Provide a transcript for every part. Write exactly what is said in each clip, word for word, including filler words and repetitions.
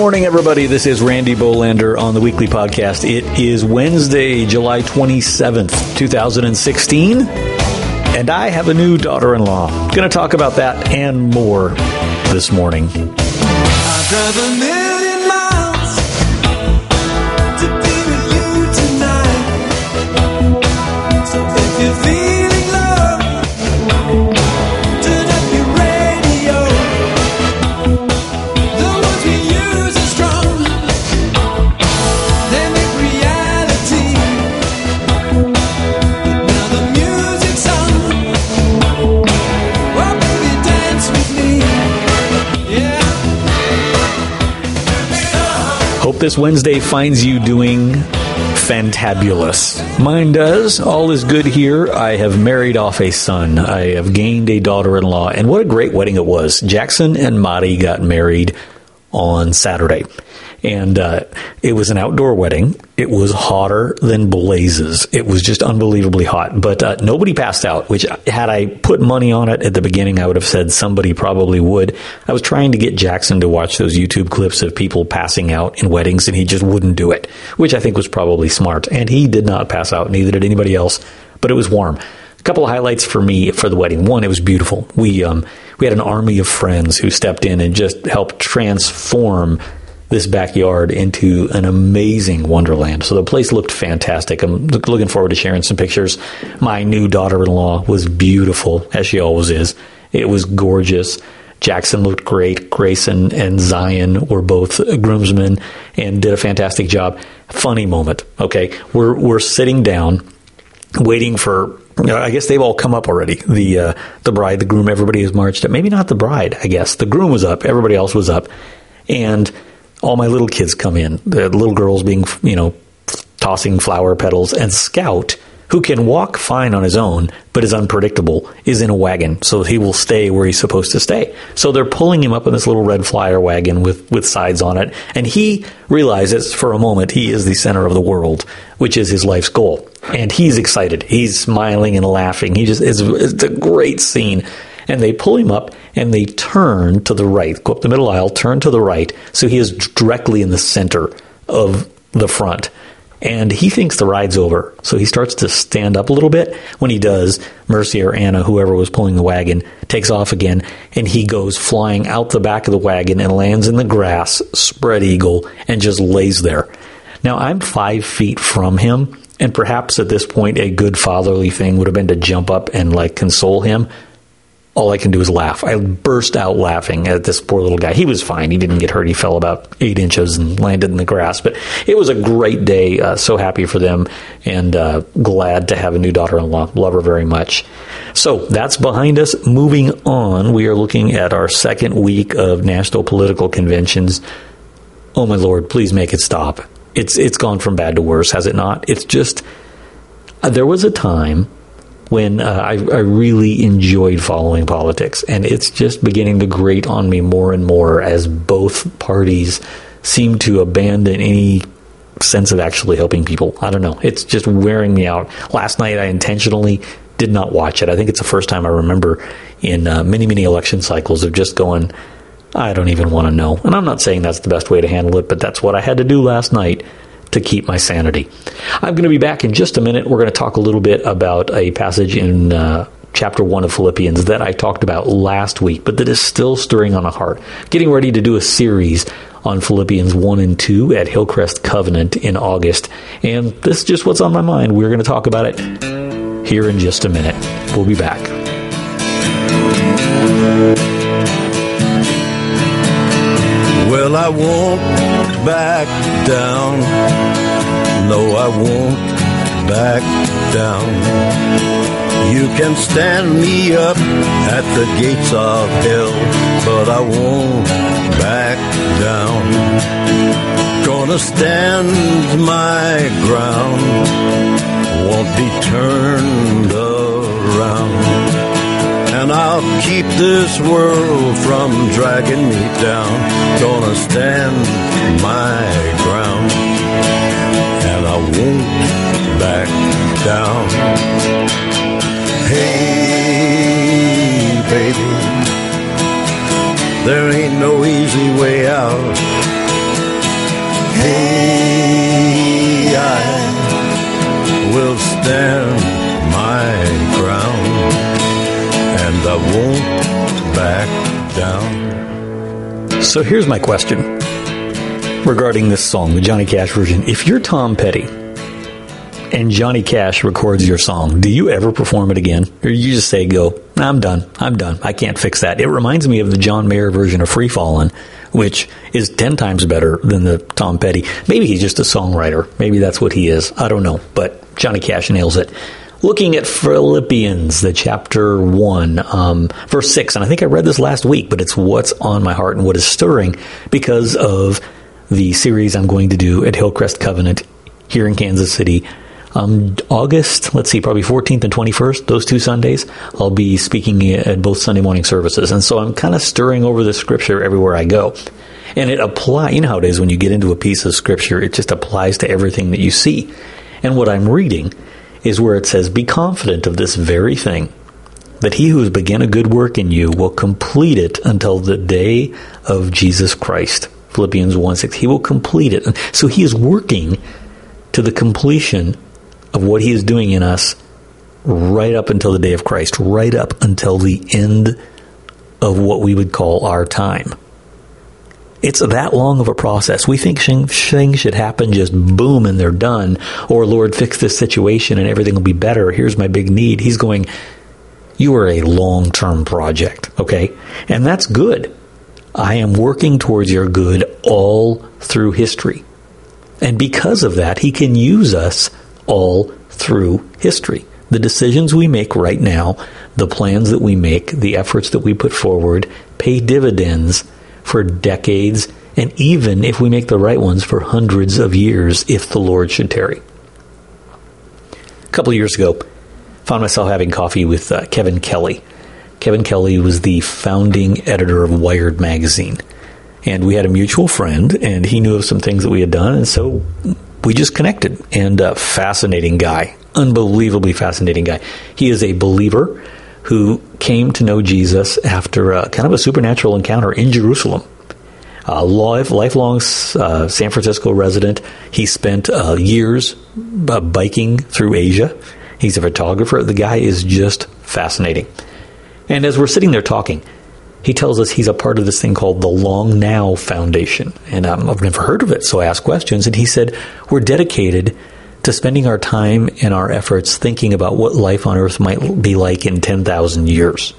morning, everybody. This is Randy Bolander on the weekly podcast. It is Wednesday, July twenty-seventh, twenty sixteen, and I have a new daughter-in-law. Going to talk about that and more this morning. I'd drive a million miles to be with you tonight. So if you're feeling love, turn up your radio. The words we use are strong, they make reality. Now the music's on, well baby dance with me, yeah. Hope this Wednesday finds you doing fantabulous. Mine does. All is good here. I have married off a son. I have gained a daughter-in-law. And what a great wedding it was. Jackson and Madi got married on Saturday. And uh, it was an outdoor wedding. It was hotter than blazes. It was just unbelievably hot. But uh, nobody passed out, which had I put money on it at the beginning, I would have said somebody probably would. I was trying to get Jackson to watch those YouTube clips of people passing out in weddings, and he just wouldn't do it, which I think was probably smart. And he did not pass out, neither did anybody else, but it was warm. A couple of highlights for me for the wedding. One, it was beautiful. We um, we had an army of friends who stepped in and just helped transform this backyard into an amazing wonderland. So the place looked fantastic. I'm looking forward to sharing some pictures. My new daughter-in-law was beautiful, as she always is. It was gorgeous. Jackson looked great. Grayson and Zion were both groomsmen and did a fantastic job. Funny moment, okay? We're we're sitting down, waiting for, you know, I guess they've all come up already. The uh, the bride, the groom, everybody has marched up. Maybe not the bride, I guess. The groom was up. Everybody else was up. And all my little kids come in, the little girls being, you know, tossing flower petals, and Scout, who can walk fine on his own, but is unpredictable, is in a wagon, so he will stay where he's supposed to stay. So they're pulling him up in this little red flyer wagon with, with sides on it, and he realizes for a moment he is the center of the world, which is his life's goal. And he's excited. He's smiling and laughing. He just it's, it's a great scene. And they pull him up, and they turn to the right, go up the middle aisle, turn to the right, so he is directly in the center of the front. And he thinks the ride's over, so he starts to stand up a little bit. When he does, Mercy or Anna, whoever was pulling the wagon, takes off again, and he goes flying out the back of the wagon and lands in the grass, spread eagle, and just lays there. Now, I'm five feet from him, and perhaps at this point a good fatherly thing would have been to jump up and, like, console him. All I can do is laugh. I burst out laughing at this poor little guy. He was fine. He didn't get hurt. He fell about eight inches and landed in the grass. But it was a great day. Uh, so happy for them, and uh, glad to have a new daughter-in-law. Love her very much. So that's behind us. Moving on, we are looking at our second week of national political conventions. Oh, my Lord, please make it stop. It's It's gone from bad to worse, has it not? It's just, uh, there was a time when uh, I, I really enjoyed following politics, and it's just beginning to grate on me more and more as both parties seem to abandon any sense of actually helping people. I don't know. It's just wearing me out. Last night, I intentionally did not watch it. I think it's the first time I remember in uh, many, many election cycles of just going, I don't even want to know. And I'm not saying that's the best way to handle it, but that's what I had to do last night to keep my sanity. I'm going to be back in just a minute. We're going to talk a little bit about a passage in uh, chapter one of Philippians that I talked about last week, but that is still stirring on my heart. Getting ready to do a series on Philippians one and two at Hillcrest Covenant in August, and this is just what's on my mind. We're going to talk about it here in just a minute. We'll be back. Well, I won't back down. No, I won't back down. You can stand me up at the gates of hell, but I won't back down. Gonna stand my ground, won't be turned around. And I'll keep this world from dragging me down. Gonna stand my ground, and I won't back down. Hey, baby, there ain't no easy way out. Hey, I will stand my ground, and I won't back down. So here's my question regarding this song, the Johnny Cash version. If you're Tom Petty and Johnny Cash records your song, do you ever perform it again? Or you just say, go, I'm done, I'm done, I can't fix that. It reminds me of the John Mayer version of Free Fallin', which is ten times better than the Tom Petty. Maybe he's just a songwriter. Maybe that's what he is. I don't know. But Johnny Cash nails it. Looking at Philippians, the chapter one, um, verse six, and I think I read this last week, but it's what's on my heart and what is stirring because of the series I'm going to do at Hillcrest Covenant here in Kansas City. Um, August, let's see, probably fourteenth and twenty-first, those two Sundays, I'll be speaking at both Sunday morning services. And so I'm kind of stirring over the scripture everywhere I go. And it applies, you know how it is when you get into a piece of scripture, it just applies to everything that you see. And what I'm reading is where it says, be confident of this very thing, that he who has begun a good work in you will complete it until the day of Jesus Christ. Philippians one six, he will complete it. So he is working to the completion of what he is doing in us right up until the day of Christ, right up until the end of what we would call our time. It's that long of a process. We think things should happen just boom and they're done, or Lord, fix this situation and everything will be better. Here's my big need. He's going, you are a long-term project, okay? And that's good. I am working towards your good all through history. And because of that, he can use us all through history. The decisions we make right now, the plans that we make, the efforts that we put forward, pay dividends for decades, and even if we make the right ones, for hundreds of years, if the Lord should tarry. A couple of years ago, found myself having coffee with uh, Kevin Kelly. Kevin Kelly was the founding editor of Wired magazine. And we had a mutual friend, and he knew of some things that we had done, and so we just connected. And a fascinating guy, unbelievably fascinating guy. He is a believer who came to know Jesus after a, kind of a supernatural encounter in Jerusalem. A life, lifelong uh, San Francisco resident. He spent uh, years uh, biking through Asia. He's a photographer. The guy is just fascinating. And as we're sitting there talking, he tells us he's a part of this thing called the Long Now Foundation. And um, I've never heard of it, so I asked questions. And he said, we're dedicated to spending our time and our efforts thinking about what life on earth might be like in ten thousand years.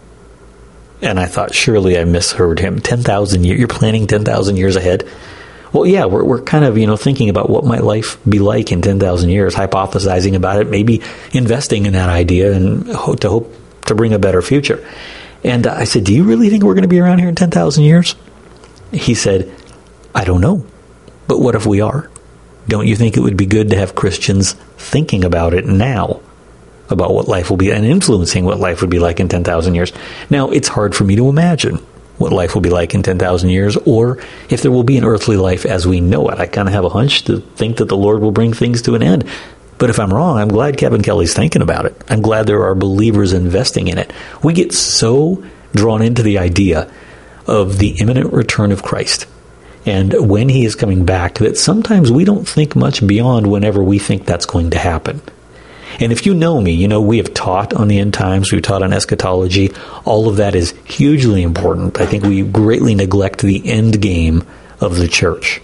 And I thought, surely I misheard him. ten thousand years? You're planning ten thousand years ahead? Well, yeah, we're we're kind of, you know, thinking about what might life be like in ten thousand years, hypothesizing about it, maybe investing in that idea and hope to hope to bring a better future. And I said, do you really think we're going to be around here in ten thousand years? He said, I don't know. But what if we are? Don't you think it would be good to have Christians thinking about it now, about what life will be and influencing what life would be like in ten thousand years? Now, it's hard for me to imagine what life will be like in ten thousand years, or if there will be an earthly life as we know it. I kind of have a hunch to think that the Lord will bring things to an end. But if I'm wrong, I'm glad Kevin Kelly's thinking about it. I'm glad there are believers investing in it. We get so drawn into the idea of the imminent return of Christ and when he is coming back that sometimes we don't think much beyond whenever we think that's going to happen. And if you know me, you know we have taught on the end times, we've taught on eschatology. All of that is hugely important. I think we greatly neglect the end game of the church.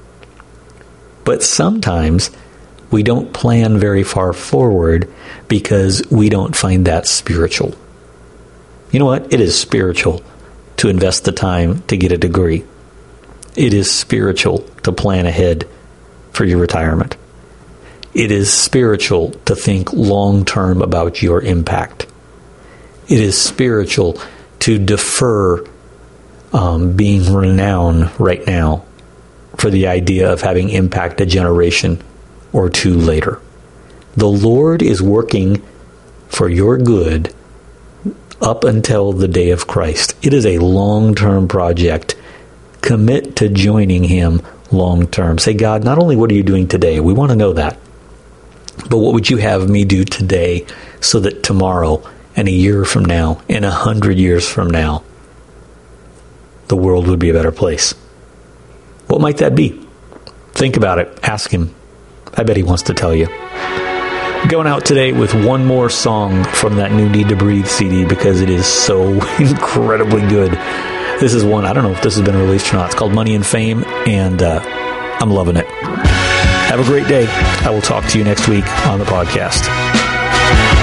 But sometimes we don't plan very far forward because we don't find that spiritual. You know what? It is spiritual to invest the time to get a degree. It is spiritual to plan ahead for your retirement. It is spiritual to think long-term about your impact. It is spiritual to defer um, being renowned right now for the idea of having impact a generation or two later. The Lord is working for your good up until the day of Christ. It is a long-term project. Commit to joining him long-term. Say, God, not only what are you doing today, we want to know that, but what would you have me do today so that tomorrow and a year from now and a hundred years from now, the world would be a better place? What might that be? Think about it. Ask him. I bet he wants to tell you. Going out today with one more song from that new Need to Breathe C D because it is so incredibly good. This is one, I don't know if this has been released or not. It's called Money and Fame, and uh, I'm loving it. Have a great day. I will talk to you next week on the podcast.